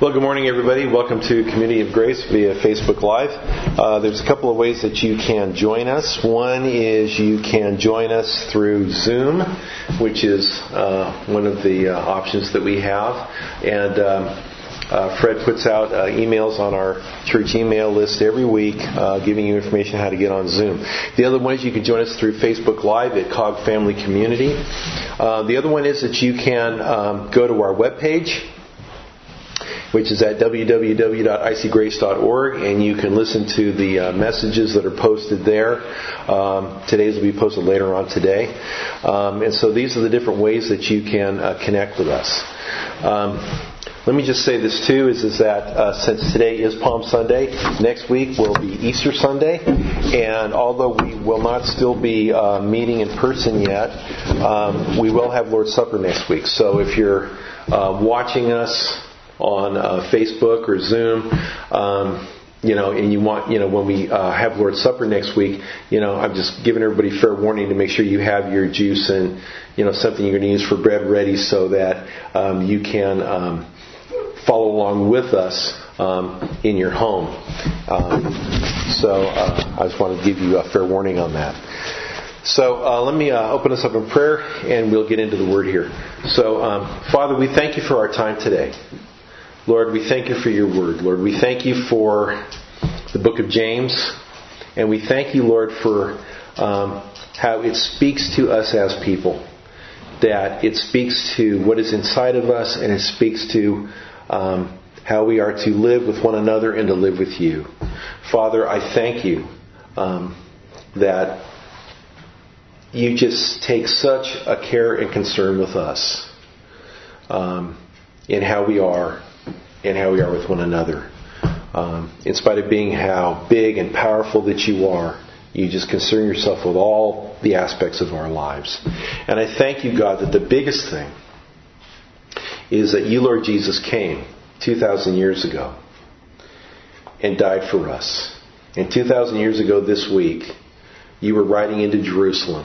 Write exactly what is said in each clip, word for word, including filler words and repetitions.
Well, good morning, everybody. Welcome to Community of Grace via Facebook Live. Uh, there's a couple of ways that you can join us. One is you can join us through Zoom, which is uh, one of the uh, options that we have. And um, uh, Fred puts out uh, emails on our church email list every week uh, giving you information how to get on Zoom. The other one is you can join us through Facebook Live at Cog Family Community. Uh, the other one is that you can um, go to our webpage, which is at w w w dot i c grace dot org, and you can listen to the uh, messages that are posted there. Um, today's will be posted later on today. Um, and so these are the different ways that you can uh, connect with us. Um, let me just say this too, is, is that uh, since today is Palm Sunday, next week will be Easter Sunday, and although we will not still be uh, meeting in person yet, um, we will have Lord's Supper next week. So if you're uh, watching us on uh, Facebook or Zoom, um, you know, and you want, you know, when we uh, have Lord's Supper next week, you know, I'm just giving everybody fair warning to make sure you have your juice and, you know, something you're going to use for bread ready so that um, you can um, follow along with us um, in your home. Um, so uh, I just want to give you a fair warning on that. So uh, let me uh, open us up in prayer, and we'll get into the Word here. So, um, Father, we thank you for our time today. Lord, we thank you for your Word. Lord, we thank you for the book of James, and we thank you, Lord, for um, how it speaks to us as people. That it speaks to what is inside of us, and it speaks to um, how we are to live with one another and to live with you. Father, I thank you um, that you just take such a care and concern with us um, in how we are and how we are with one another. Um, in spite of being how big and powerful that you are, you just concern yourself with all the aspects of our lives. And I thank you, God, that the biggest thing is that you, Lord Jesus, came two thousand years ago and died for us. And two thousand years ago this week, you were riding into Jerusalem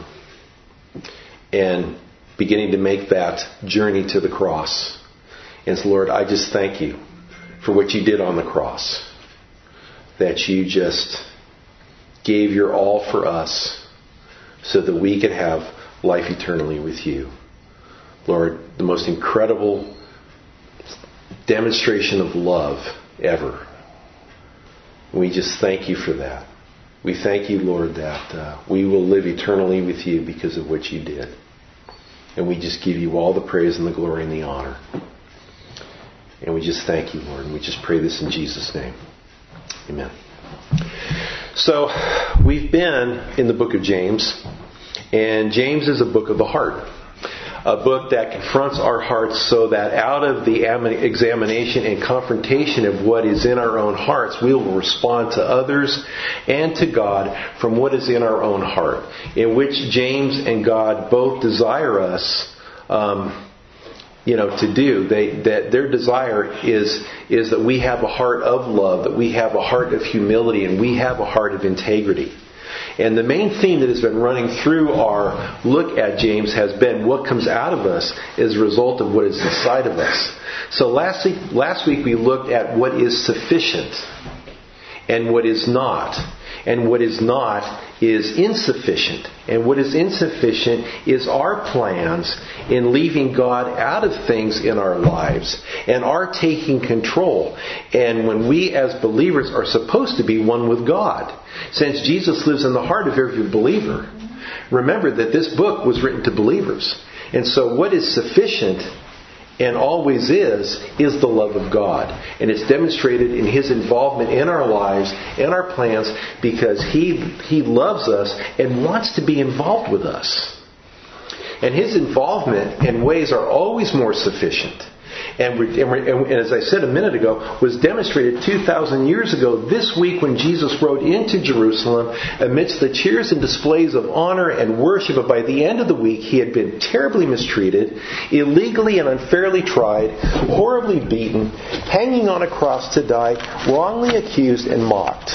and beginning to make that journey to the cross. And so, Lord, I just thank you for what you did on the cross. That you just gave your all for us so that we could have life eternally with you. Lord, the most incredible demonstration of love ever. We just thank you for that. We thank you, Lord, that uh, we will live eternally with you because of what you did. And we just give you all the praise and the glory and the honor. And we just thank you, Lord. And we just pray this in Jesus' name. Amen. So, we've been in the book of James. And James is a book of the heart. A book that confronts our hearts so that out of the examination and confrontation of what is in our own hearts, we will respond to others and to God from what is in our own heart. In which James and God both desire us um, you know, to do. They, that their desire is, is that we have a heart of love, that we have a heart of humility, and we have a heart of integrity. And the main theme that has been running through our look at James has been what comes out of us as a result of what is inside of us. So last week, last week we looked at what is sufficient and what is not. And what is not is insufficient. And what is insufficient is our plans in leaving God out of things in our lives and our taking control. And when we as believers are supposed to be one with God. Since Jesus lives in the heart of every believer, remember that this book was written to believers. And so what is sufficient and always is, is the love of God. And it's demonstrated in His involvement in our lives and our plans because He He loves us and wants to be involved with us. And His involvement and ways are always more sufficient. And, we, and, we, and as I said a minute ago, was demonstrated two thousand years ago this week when Jesus rode into Jerusalem amidst the cheers and displays of honor and worship. But by the end of the week, He had been terribly mistreated, illegally and unfairly tried, horribly beaten, hanging on a cross to die, wrongly accused and mocked.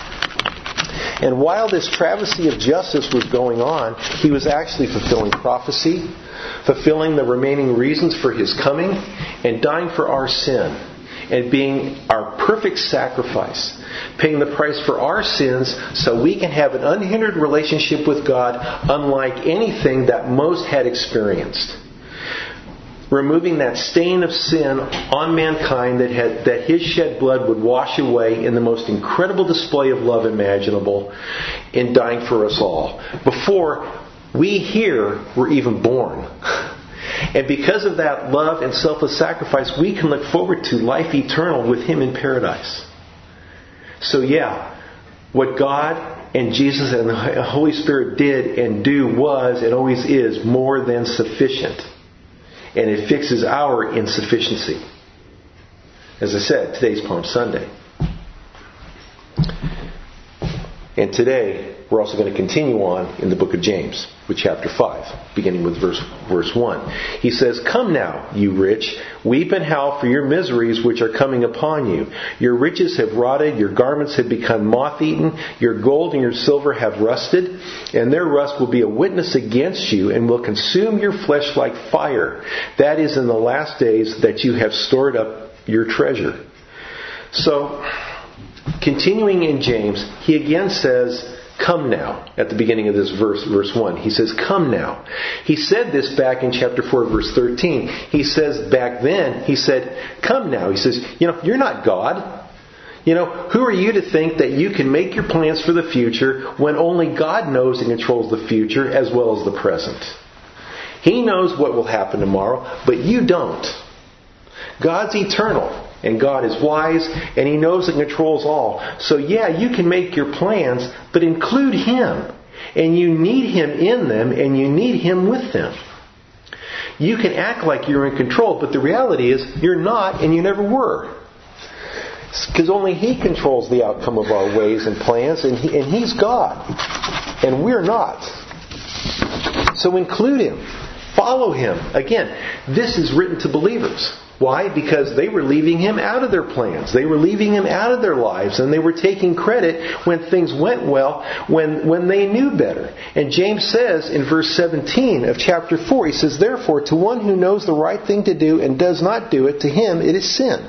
And while this travesty of justice was going on, He was actually fulfilling prophecy, fulfilling the remaining reasons for His coming, and dying for our sin. and being our perfect sacrifice, paying the price for our sins so we can have an unhindered relationship with God unlike anything that most had experienced. Removing that stain of sin on mankind that had, that His shed blood would wash away in the most incredible display of love imaginable in dying for us all. Before we here were even born. And because of that love and selfless sacrifice, we can look forward to life eternal with Him in paradise. So yeah, what God and Jesus and the Holy Spirit did and do was and always is more than sufficient. And it fixes our insufficiency. As I said, today's Palm Sunday. And today, we're also going to continue on in the book of James with chapter five, beginning with verse verse one. He says, "Come now, you rich, weep and howl for your miseries which are coming upon you. Your riches have rotted, your garments have become moth-eaten, your gold and your silver have rusted, and their rust will be a witness against you and will consume your flesh like fire. That is in the last days that you have stored up your treasure." So, continuing in James, he again says, "Come now," at the beginning of this verse, verse one. He says, "Come now." He said this back in chapter four, verse thirteen. He says back then, he said, "Come now." He says, you know, you're not God. You know, who are you to think that you can make your plans for the future when only God knows and controls the future as well as the present? He knows what will happen tomorrow, but you don't. God's eternal. And God is wise, and He knows and controls all. So yeah, you can make your plans, but include Him. And you need Him in them, and you need Him with them. You can act like you're in control, but the reality is you're not, and you never were. Because only He controls the outcome of our ways and plans, and, he, and He's God. And we're not. So include Him. Follow Him. Again, this is written to believers. Why? Because they were leaving Him out of their plans. They were leaving Him out of their lives. And they were taking credit when things went well, when, when they knew better. And James says in verse seventeen of chapter four, he says, "Therefore, to one who knows the right thing to do and does not do it, to him it is sin."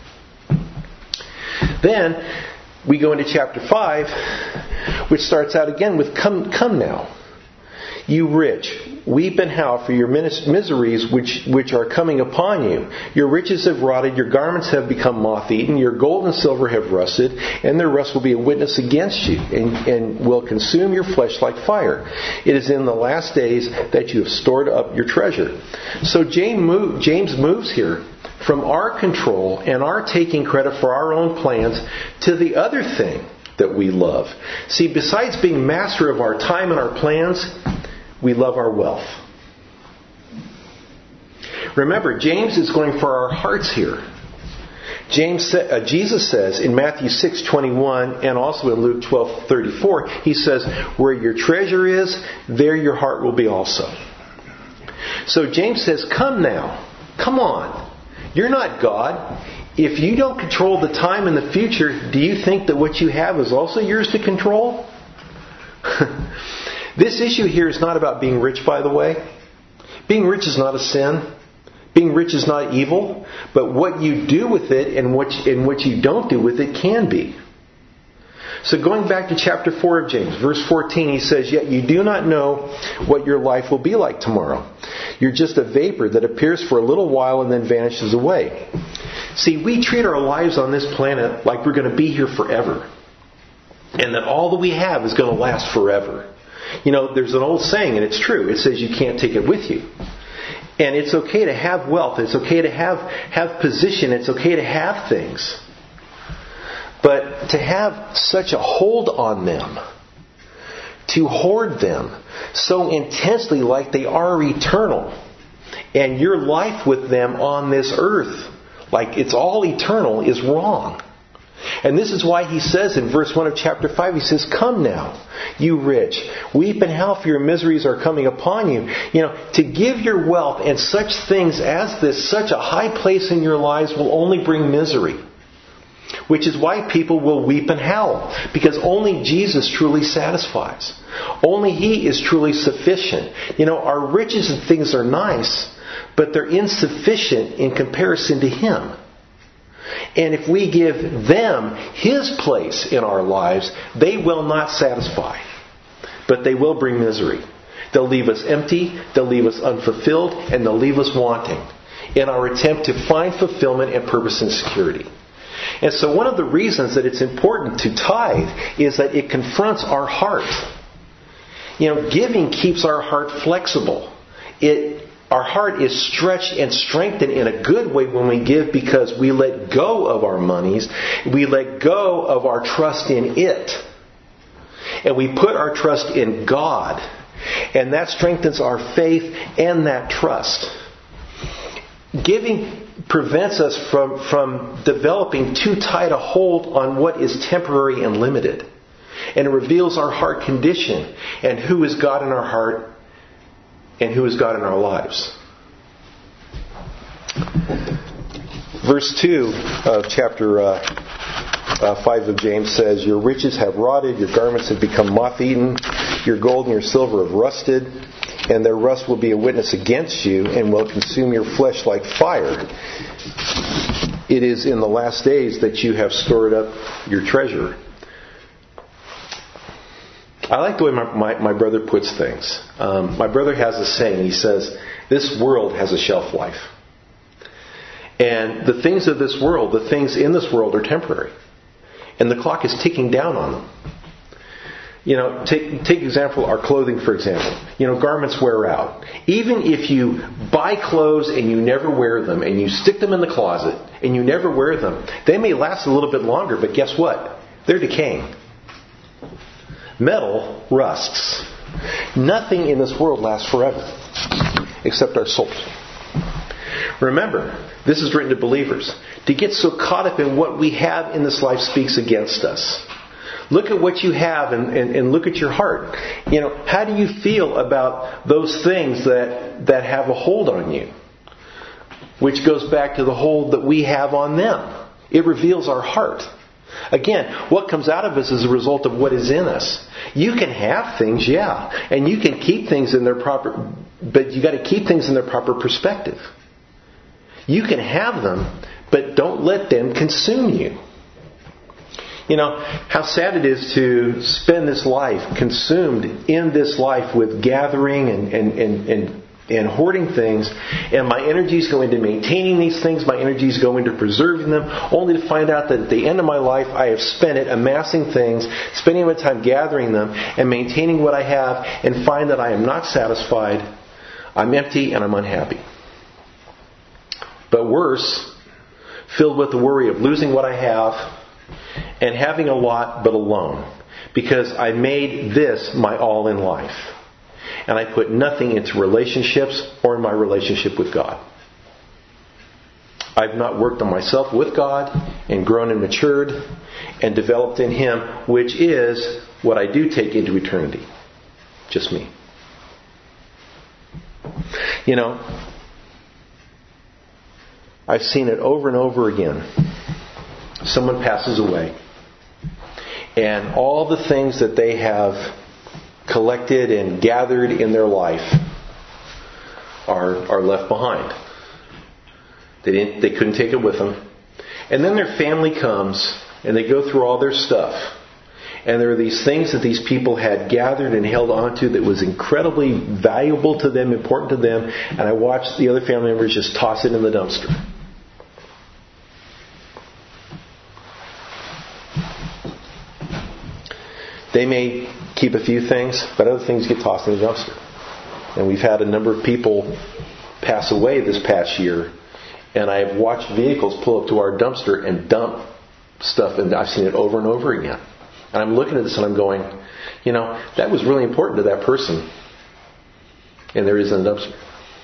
Then we go into chapter five, which starts out again with, Come, come now. "You rich, weep and howl for your miseries which, which are coming upon you. Your riches have rotted, your garments have become moth-eaten, your gold and silver have rusted, and their rust will be a witness against you, and, and will consume your flesh like fire. It is in the last days that you have stored up your treasure." So James moves here from our control and our taking credit for our own plans to the other thing that we love. See, besides being master of our time and our plans, we love our wealth. Remember, James is going for our hearts here. James, uh, Jesus says in Matthew six twenty-one and also in Luke twelve thirty-four, He says, "Where your treasure is, there your heart will be also." So James says, come now. Come on. You're not God. If you don't control the time and the future, do you think that what you have is also yours to control? This issue here is not about being rich, by the way. Being rich is not a sin. Being rich is not evil. But what you do with it and what, and what you don't do with it can be. So going back to chapter four of James, verse fourteen, he says, "Yet you do not know what your life will be like tomorrow. You're just a vapor that appears for a little while and then vanishes away." See, we treat our lives on this planet like we're going to be here forever. And that all that we have is going to last forever. You know, there's an old saying, and it's true. It says you can't take it with you. And it's okay to have wealth. It's okay to have, have position. It's okay to have things. But to have such a hold on them, to hoard them so intensely like they are eternal, and your life with them on this earth, like it's all eternal, is wrong. And this is why he says in verse one of chapter five, he says, "Come now, you rich, weep and howl for your miseries are coming upon you." You know, to give your wealth and such things as this such a high place in your lives will only bring misery. Which is why people will weep and howl. Because only Jesus truly satisfies. Only He is truly sufficient. You know, our riches and things are nice, but they're insufficient in comparison to Him. And if we give them His place in our lives, they will not satisfy, but they will bring misery. They'll leave us empty, they'll leave us unfulfilled, and they'll leave us wanting in our attempt to find fulfillment and purpose and security. And so one of the reasons that it's important to tithe is that it confronts our heart. You know, giving keeps our heart flexible. It Our heart is stretched and strengthened in a good way when we give, because we let go of our monies. We let go of our trust in it. And we put our trust in God. And that strengthens our faith and that trust. Giving prevents us from, from developing too tight a hold on what is temporary and limited. And it reveals our heart condition and who is God in our heart and who is God in our lives. Verse two of chapter uh, uh, five of James says, "Your riches have rotted, your garments have become moth-eaten, your gold and your silver have rusted, and their rust will be a witness against you and will consume your flesh like fire. It is in the last days that you have stored up your treasure." I like the way my, my, my brother puts things. Um, my brother has a saying. He says, this world has a shelf life. And the things of this world, the things in this world are temporary. And the clock is ticking down on them. You know, take take example, our clothing, for example. You know, garments wear out. Even if you buy clothes and you never wear them, and you stick them in the closet, and you never wear them, they may last a little bit longer, but guess what? They're decaying. Metal rusts. Nothing in this world lasts forever, except our souls. Remember, this is written to believers. To get so caught up in what we have in this life speaks against us. Look at what you have and, and, and look at your heart. You know, how do you feel about those things that, that have a hold on you? Which goes back to the hold that we have on them. It reveals our heart. Again, what comes out of us is a result of what is in us. You can have things, yeah, and you can keep things in their proper, but you got to keep things in their proper perspective. You can have them, but don't let them consume you. You know, how sad it is to spend this life consumed in this life with gathering and, and, and, and, and hoarding things, and my energies go into maintaining these things, my energies go into preserving them, only to find out that at the end of my life I have spent it amassing things, spending my time gathering them and maintaining what I have, and find that I am not satisfied, I'm empty, and I'm unhappy. But worse, filled with the worry of losing what I have, and having a lot but alone, because I made this my all in life. And I put nothing into relationships or in my relationship with God. I've not worked on myself with God and grown and matured and developed in Him, which is what I do take into eternity. Just me. You know, I've seen it over and over again. Someone passes away, and all the things that they have collected and gathered in their life are are left behind. They didn't. They couldn't take it with them. And then their family comes, and they go through all their stuff. And there are these things that these people had gathered and held onto that was incredibly valuable to them, important to them. And I watched the other family members just toss it in the dumpster. They may keep a few things, but other things get tossed in the dumpster. And we've had a number of people pass away this past year, and I have watched vehicles pull up to our dumpster and dump stuff, and I've seen it over and over again. And I'm looking at this and I'm going, you know, that was really important to that person, and there is in the dumpster.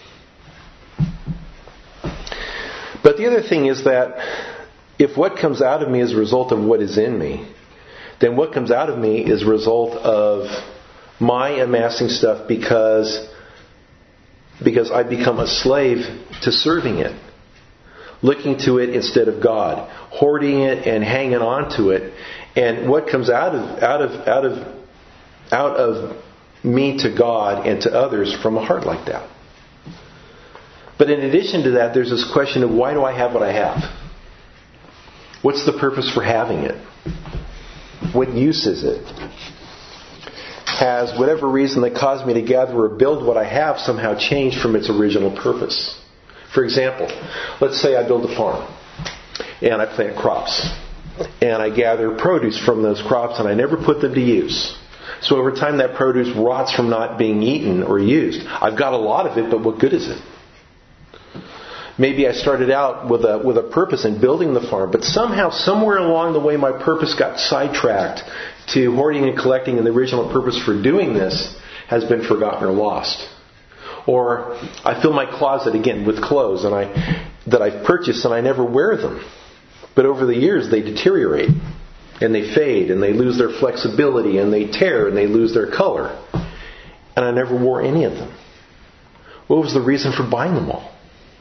But the other thing is that if what comes out of me is a result of what is in me, then what comes out of me is a result of my amassing stuff because, because I become a slave to serving it, looking to it instead of God, hoarding it and hanging on to it. And what comes out of out of out of out of me to God and to others from a heart like that. But in addition to that, there's this question of why do I have what I have? What's the purpose for having it? What use is it? Has whatever reason that caused me to gather or build what I have somehow changed from its original purpose? For example, let's say I build a farm and I plant crops and I gather produce from those crops and I never put them to use. So over time that produce rots from not being eaten or used. I've got a lot of it, but what good is it? Maybe I started out with a with a purpose in building the farm, but somehow, somewhere along the way, my purpose got sidetracked to hoarding and collecting, and the original purpose for doing this has been forgotten or lost. Or I fill my closet again with clothes and I that I've purchased and I never wear them. But over the years they deteriorate and they fade and they lose their flexibility and they tear and they lose their color. And I never wore any of them. What was the reason for buying them all?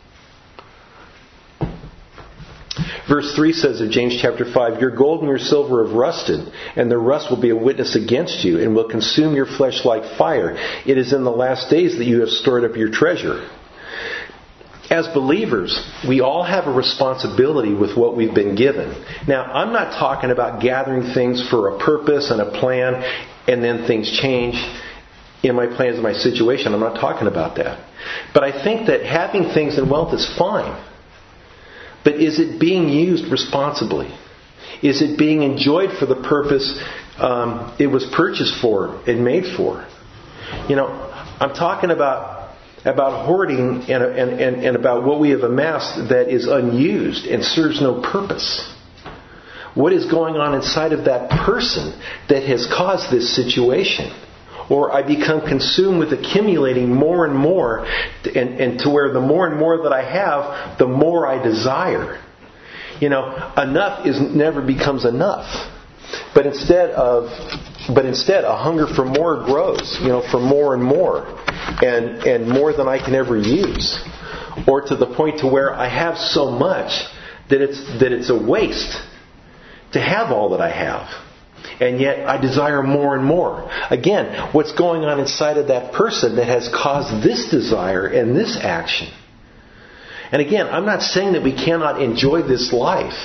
Verse three says of James chapter five, your gold and your silver have rusted, and their rust will be a witness against you, and will consume your flesh like fire. It is in the last days that you have stored up your treasure. As believers, we all have a responsibility with what we've been given. Now, I'm not talking about gathering things for a purpose and a plan, and then things change in my plans and my situation. I'm not talking about that. But I think that having things in wealth is fine. But is it being used responsibly? Is it being enjoyed for the purpose um, it was purchased for and made for? You know, I'm talking about about hoarding and, and, and, and about what we have amassed that is unused and serves no purpose. What is going on inside of that person that has caused this situation? Or I become consumed with accumulating more and more, and, and to where the more and more that I have, the more I desire. You know, enough is never becomes enough. But instead of, but instead a hunger for more grows. You know, for more and more, and and more than I can ever use. Or to the point to where I have so much that it's that it's a waste to have all that I have. And yet I desire more and more. Again, what's going on inside of that person that has caused this desire and this action? And again, I'm not saying that we cannot enjoy this life.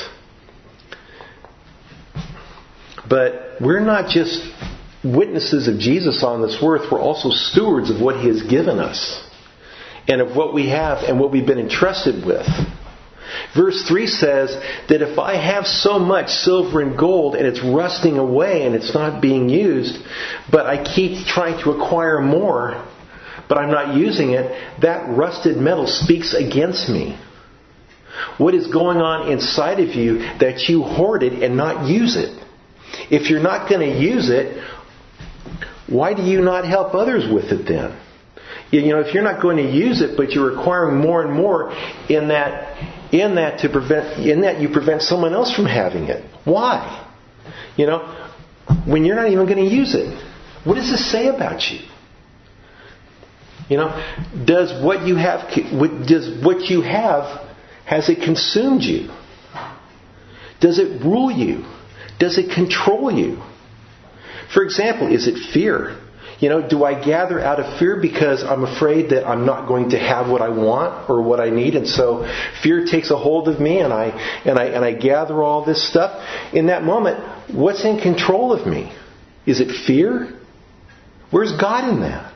But we're not just witnesses of Jesus on this earth. We're also stewards of what He has given us. And of what we have and what we've been entrusted with. Verse three says that if I have so much silver and gold and it's rusting away and it's not being used, but I keep trying to acquire more, but I'm not using it, that rusted metal speaks against me. What is going on inside of you that you hoard it and not use it? If you're not going to use it, why do you not help others with it then? You know, if you're not going to use it, but you're acquiring more and more in that In that to prevent, in that you prevent someone else from having it. Why? You know, when you're not even going to use it. What does this say about you? You know, does what you have, does what you have, has it consumed you? Does it rule you? Does it control you? For example, is it fear? You know, do I gather out of fear because I'm afraid that I'm not going to have what I want or what I need, and so fear takes a hold of me, and I and I and I gather all this stuff? In that moment, what's in control of me? Is it fear? Where's God in that?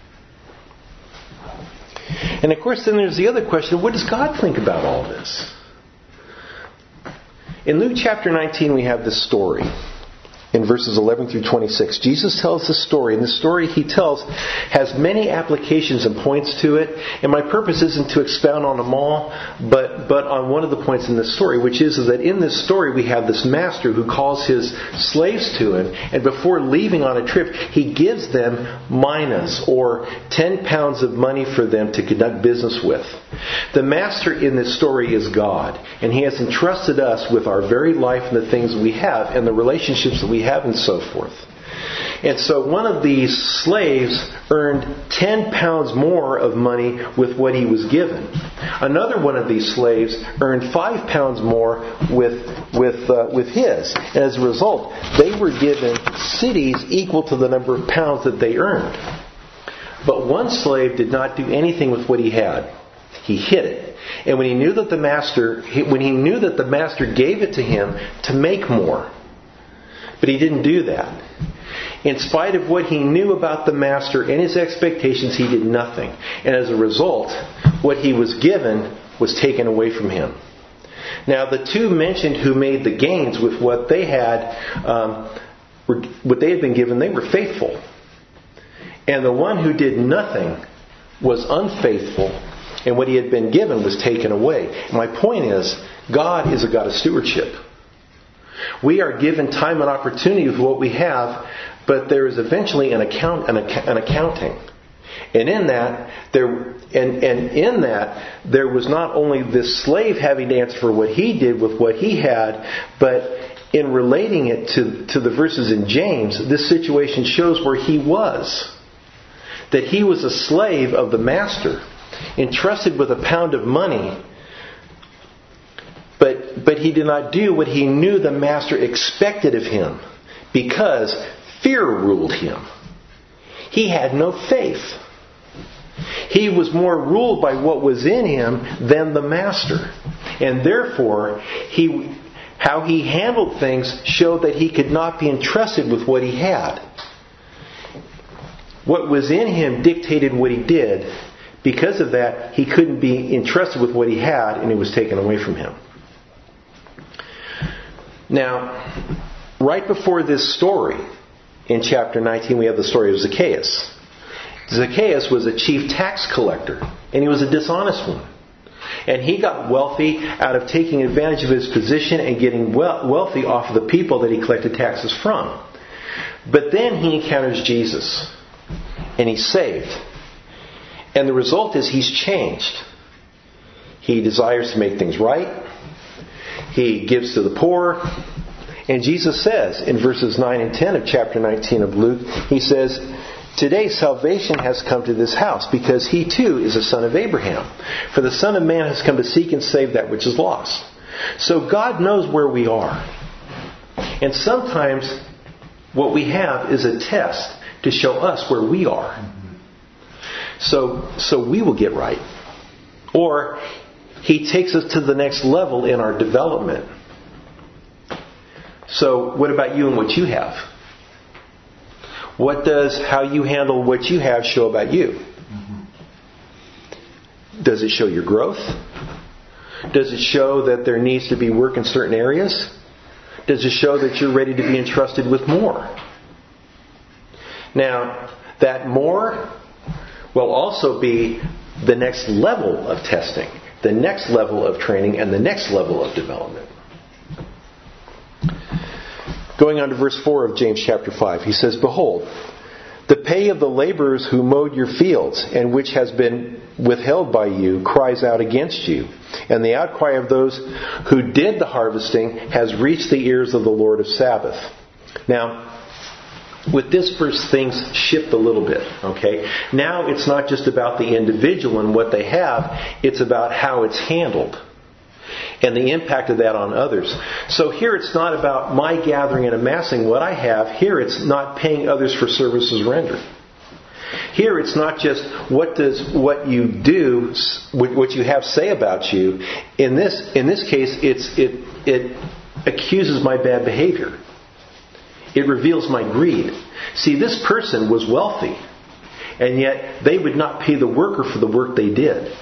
And of course, then there's the other question: what does God think about all this? In Luke chapter nineteen, we have this story. In verses eleven through twenty-six, Jesus tells this story, and the story He tells has many applications and points to it. And my purpose isn't to expound on them all, but but on one of the points in this story, which is, is that in this story we have this master who calls his slaves to him, and before leaving on a trip, he gives them minas, or ten pounds of money for them to conduct business with. The master in this story is God, and He has entrusted us with our very life and the things we have and the relationships that we have and so forth. And so one of these slaves earned ten pounds more of money with what he was given. Another one of these slaves earned five pounds more with with uh, with his. And as a result, they were given cities equal to the number of pounds that they earned. But one slave did not do anything with what he had. he hid it. And when he knew that the master, when he knew that the master gave it to him to make more, but he didn't do that. In spite of what he knew about the master and his expectations, he did nothing. And as a result, what he was given was taken away from him. Now, the two mentioned who made the gains with what they had, um, were, what they had been given, they were faithful. And the one who did nothing was unfaithful, and what he had been given was taken away. My point is, God is a God of stewardship. We are given time and opportunity with what we have, but there is eventually an account, an, ac- an accounting. And in that, there, and, and in that, there was not only this slave having to answer for what he did with what he had, but in relating it to, to the verses in James, this situation shows where he was. That he was a slave of the master, entrusted with a pound of money, but, but he did not do what he knew the master expected of him, because fear ruled him. He had no faith. He was more ruled by what was in him than the master. And therefore, he, how he handled things showed that he could not be entrusted with what he had. What was in him dictated what he did. Because of that, he couldn't be entrusted with what he had, and it was taken away from him. Now, right before this story, in chapter nineteen, we have the story of Zacchaeus. Zacchaeus was a chief tax collector, and he was a dishonest one. And he got wealthy out of taking advantage of his position and getting wealthy off of the people that he collected taxes from. But then he encounters Jesus, and he's saved. And the result is he's changed. He desires to make things right. He gives to the poor. And Jesus says in verses nine and ten of chapter nineteen of Luke, he says, "Today salvation has come to this house, because he too is a son of Abraham. For the Son of Man has come to seek and save that which is lost." So God knows where we are. And sometimes what we have is a test to show us where we are. So, so we will get right. Or he takes us to the next level in our development. So what about you and what you have? What does how you handle what you have show about you? Does it show your growth? Does it show that there needs to be work in certain areas? Does it show that you're ready to be entrusted with more? Now, that more will also be the next level of testing, the next level of training, and the next level of development. Going on to verse four of James chapter five, he says, "Behold, the pay of the laborers who mowed your fields, and which has been withheld by you, cries out against you. And the outcry of those who did the harvesting has reached the ears of the Lord of Sabaoth." Now, with this verse, things shift a little bit. Okay, now it's not just about the individual and what they have; it's about how it's handled and the impact of that on others. So here it's not about my gathering and amassing what I have. Here it's not paying others for services rendered. Here it's not just what does what you do, what you have say about you. In this in this case, it's it it accuses my bad behavior. It reveals my greed. See, this person was wealthy, and yet they would not pay the worker for the work they did.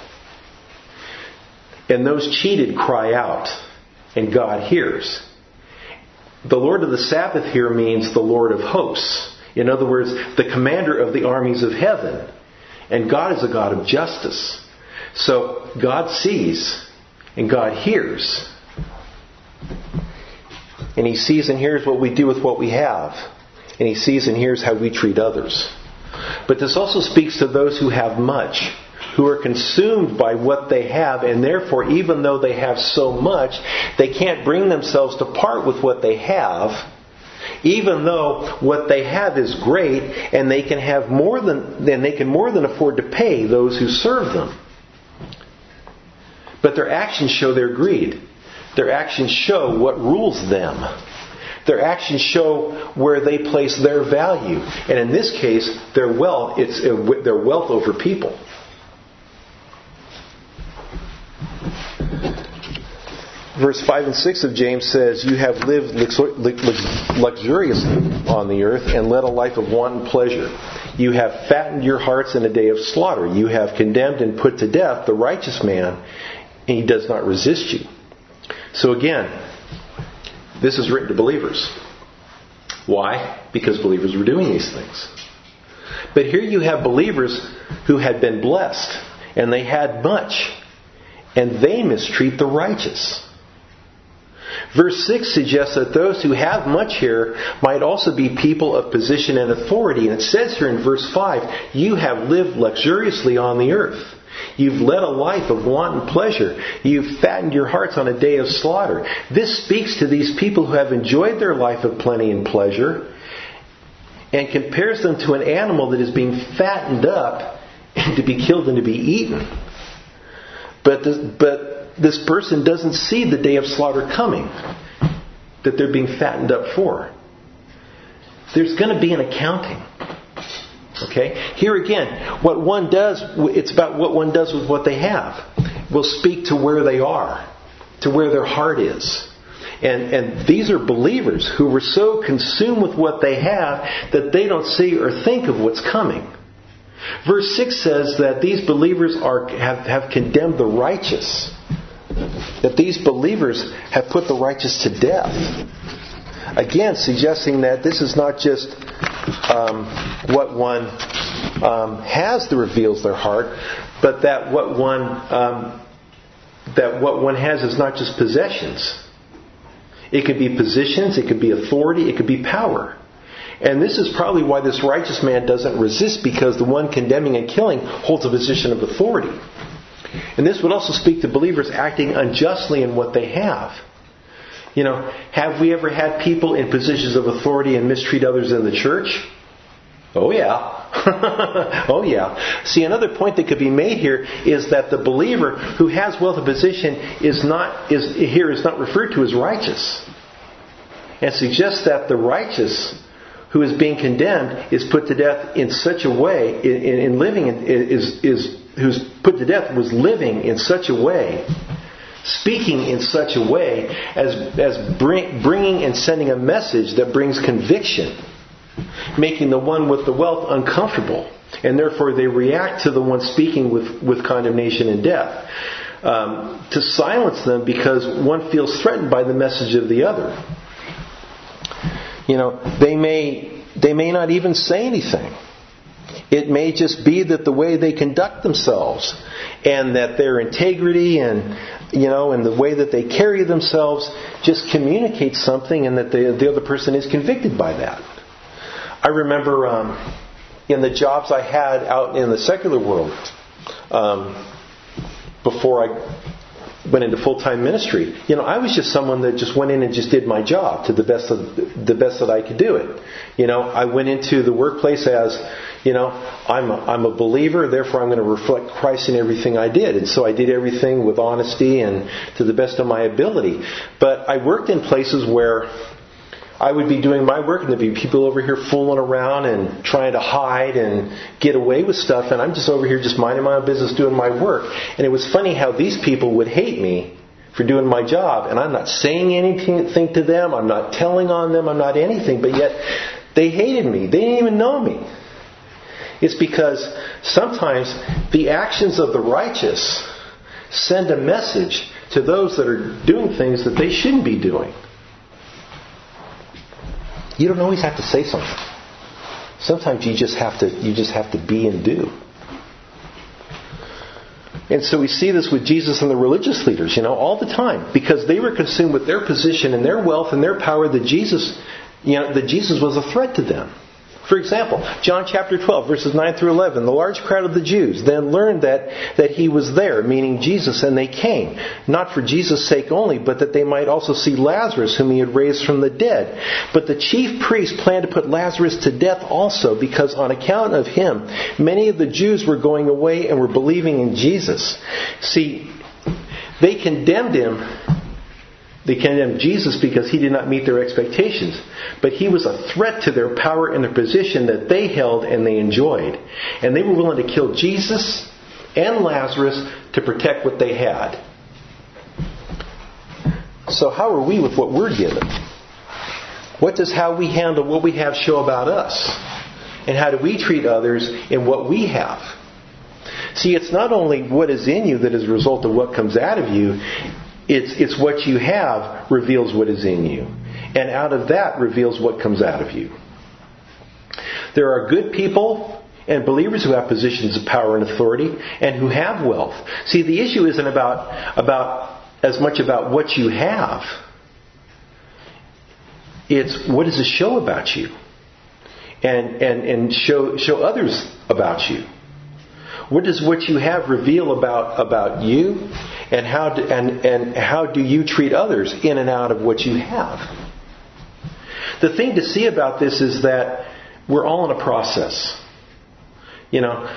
And those cheated cry out, and God hears. The Lord of the Sabbath here means the Lord of hosts. In other words, the commander of the armies of heaven. And God is a God of justice. So God sees, and God hears. And He sees and hears what we do with what we have. And He sees and hears how we treat others. But this also speaks to those who have much, who are consumed by what they have, and therefore, even though they have so much, they can't bring themselves to part with what they have, even though what they have is great, and they can have more than, then they can more than afford to pay those who serve them. But their actions show their greed. Their actions show what rules them. Their actions show where they place their value, and in this case, their wealth, it's their wealth over people. verse five and six of James says, you have lived luxuriously on the earth and led a life of wanton pleasure. You have fattened your hearts in a day of slaughter. You have condemned and put to death the righteous man, and he does not resist you. So again, this is written to believers. Why? Because believers were doing these things. But here you have believers who had been blessed, and they had much, and they mistreat the righteous. Verse six suggests that those who have much here might also be people of position and authority. And it says here in verse five, you have lived luxuriously on the earth. You've led a life of wanton pleasure. You've fattened your hearts on a day of slaughter. This speaks to these people who have enjoyed their life of plenty and pleasure and compares them to an animal that is being fattened up and to be killed and to be eaten. But this, but this person doesn't see the day of slaughter coming that they're being fattened up for. There's going to be an accounting. Okay? Here again, what one does, it's about what one does with what they have. Will speak to where they are, to where their heart is. And, and these are believers who were so consumed with what they have that they don't see or think of what's coming. Verse six says that these believers are have, have condemned the righteous. That these believers have put the righteous to death. Again, suggesting that this is not just um, what one um, has that reveals their heart, but that what one um, that what one has is not just possessions. It could be positions, it could be authority, it could be power. And this is probably why this righteous man doesn't resist, because the one condemning and killing holds a position of authority. And this would also speak to believers acting unjustly in what they have. You know, have we ever had people in positions of authority and mistreat others in the church? Oh yeah. oh yeah. See, another point that could be made here is that the believer who has wealth of position is not is here is not referred to as righteous. And suggests that the righteous who is being condemned is put to death in such a way, in, in, in living, in, is, is who's put to death was living in such a way, speaking in such a way as, as bring, bringing and sending a message that brings conviction, making the one with the wealth uncomfortable. And therefore they react to the one speaking with, with condemnation and death. Um, to silence them because one feels threatened by the message of the other. You know, they may they may not even say anything. It may just be that the way they conduct themselves and that their integrity and, you know, and the way that they carry themselves just communicates something, and that the, the other person is convicted by that. I remember um, in the jobs I had out in the secular world um, before I went into full-time ministry, you know, I was just someone that just went in and just did my job to the best of the best that I could do it. You know, I went into the workplace as, you know, I'm a, I'm a believer, therefore I'm going to reflect Christ in everything I did. And so I did everything with honesty and to the best of my ability. But I worked in places where I would be doing my work and there'd be people over here fooling around and trying to hide and get away with stuff, and I'm just over here just minding my own business doing my work. And it was funny how these people would hate me for doing my job, and I'm not saying anything to them, I'm not telling on them, I'm not anything, but yet they hated me. They didn't even know me. It's because sometimes the actions of the righteous send a message to those that are doing things that they shouldn't be doing. You don't always have to say something. Sometimes you just have to you just have to be and do. And so we see this with Jesus and the religious leaders, you know, all the time, because they were consumed with their position and their wealth and their power that Jesus, you know, that Jesus was a threat to them. For example, John chapter twelve, verses nine through eleven, the large crowd of the Jews then learned that, that he was there, meaning Jesus, and they came, not for Jesus' sake only, but that they might also see Lazarus, whom he had raised from the dead. But the chief priests planned to put Lazarus to death also, because on account of him, many of the Jews were going away and were believing in Jesus. See, they condemned him. They condemned Jesus because he did not meet their expectations. But he was a threat to their power and their position that they held and they enjoyed. And they were willing to kill Jesus and Lazarus to protect what they had. So how are we with what we're given? What does how we handle what we have show about us? And how do we treat others in what we have? See, it's not only what is in you that is a result of what comes out of you. It's, it's what you have reveals what is in you. And out of that reveals what comes out of you. There are good people and believers who have positions of power and authority and who have wealth. See, the issue isn't about, about as much about what you have. It's what does it show about you? And, and, and show, show others about you. What does what you have reveal about, about you? And how do, and, and how do you treat others in and out of what you have? The thing to see about this is that we're all in a process. You know,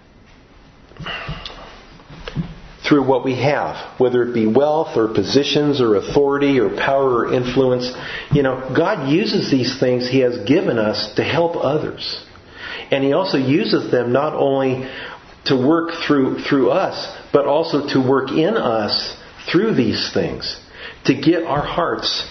through what we have, whether it be wealth or positions or authority or power or influence. You know, God uses these things He has given us to help others. And He also uses them not only to work through through us, but also to work in us through these things, to get our hearts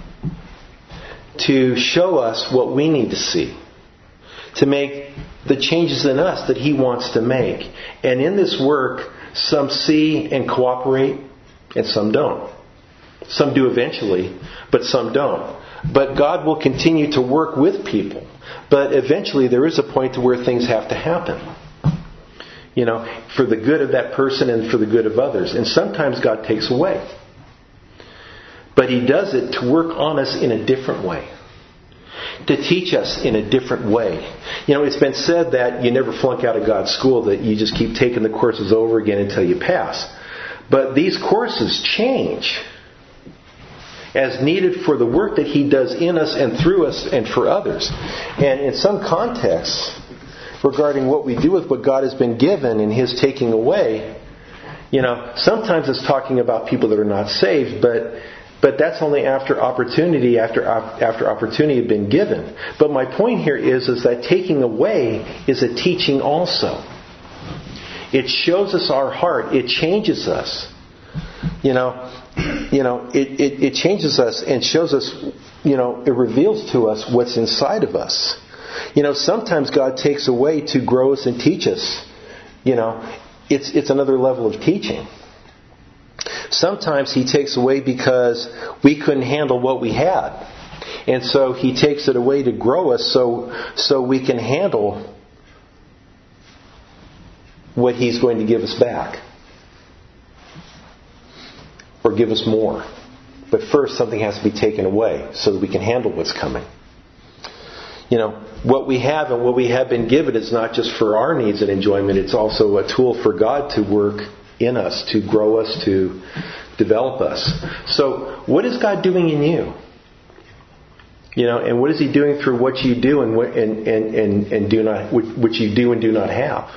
to show us what we need to see, to make the changes in us that He wants to make. And in this work, some see and cooperate, and some don't. Some do eventually, but some don't. But God will continue to work with people. But eventually there is a point to where things have to happen. You know, for the good of that person and for the good of others. And sometimes God takes away. But He does it to work on us in a different way. To teach us in a different way. You know, it's been said that you never flunk out of God's school, that you just keep taking the courses over again until you pass. But these courses change as needed for the work that He does in us and through us and for others. And in some contexts, regarding what we do with what God has been given and His taking away, you know, sometimes it's talking about people that are not saved, but but that's only after opportunity after after opportunity had been given. But my point here is is that taking away is a teaching also. It shows us our heart. It changes us. You know, you know, it, it, it changes us and shows us, you know, it reveals to us what's inside of us. You know, sometimes God takes away to grow us and teach us. You know, it's it's another level of teaching. Sometimes He takes away because we couldn't handle what we had. And so He takes it away to grow us so so we can handle what He's going to give us back. Or give us more. But first something has to be taken away so that we can handle what's coming. You know, what we have and what we have been given is not just for our needs and enjoyment. It's also a tool for God to work in us, to grow us, to develop us. So, what is God doing in you? You know, and what is He doing through what you do and what, and, and, and, and do not, which you do and do not have?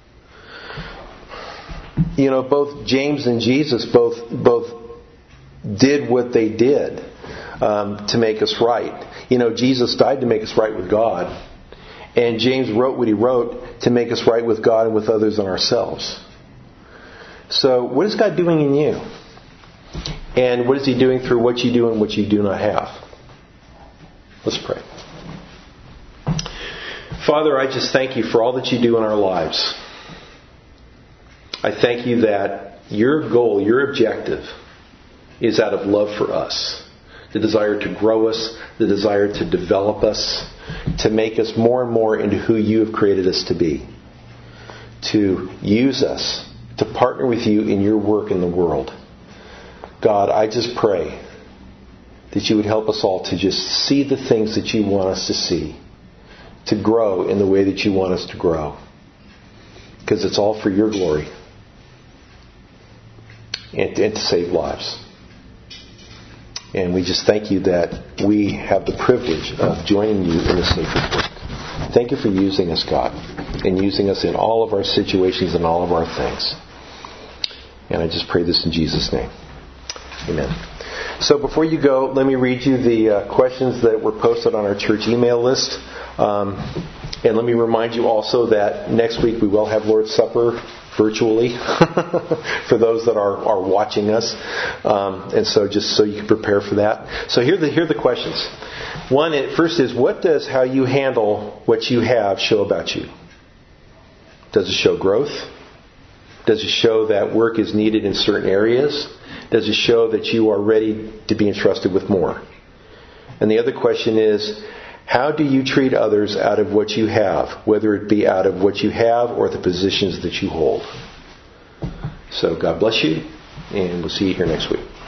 You know, both James and Jesus both both did what they did um, to make us right. You know, Jesus died to make us right with God. And James wrote what he wrote to make us right with God and with others and ourselves. So, what is God doing in you? And what is He doing through what you do and what you do not have? Let's pray. Father, I just thank You for all that You do in our lives. I thank You that Your goal, Your objective, is out of love for us. The desire to grow us, the desire to develop us, to make us more and more into who You have created us to be. To use us, to partner with You in Your work in the world. God, I just pray that You would help us all to just see the things that You want us to see. To grow in the way that You want us to grow. Because it's all for Your glory. And, and to save lives. And we just thank You that we have the privilege of joining You in this sacred work. Thank You for using us, God, and using us in all of our situations and all of our things. And I just pray this in Jesus' name. Amen. So before you go, let me read you the uh, questions that were posted on our church email list. Um, and let me remind you also that next week we will have Lord's Supper virtually for those that are, are watching us. Um, and so just so you can prepare for that. So here are the, here are the questions. One, it, first is, what does how you handle what you have show about you? Does it show growth? Does it show that work is needed in certain areas? Does it show that you are ready to be entrusted with more? And the other question is, how do you treat others out of what you have, whether it be out of what you have or the positions that you hold? So God bless you, and we'll see you here next week.